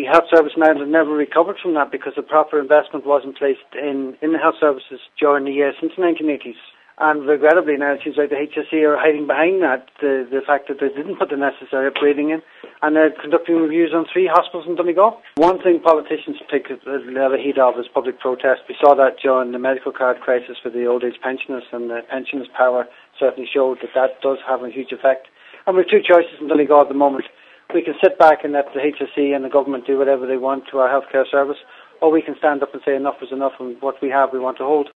health service in Ireland never recovered from that because a proper investment wasn't placed in the health services during the years since the 1980s. And regrettably now it seems like the HSE are hiding behind that, the fact that they didn't put the necessary upgrading in, and they're conducting reviews on 3 hospitals in Donegal. One thing politicians take a lot of heat of is public protest. We saw that during the medical card crisis for the old age pensioners, and the pensioners' power certainly showed that does have a huge effect. And we have 2 choices in Donegal at the moment. We can sit back and let the HSE and the government do whatever they want to our healthcare service, or we can stand up and say enough is enough and what we have we want to hold.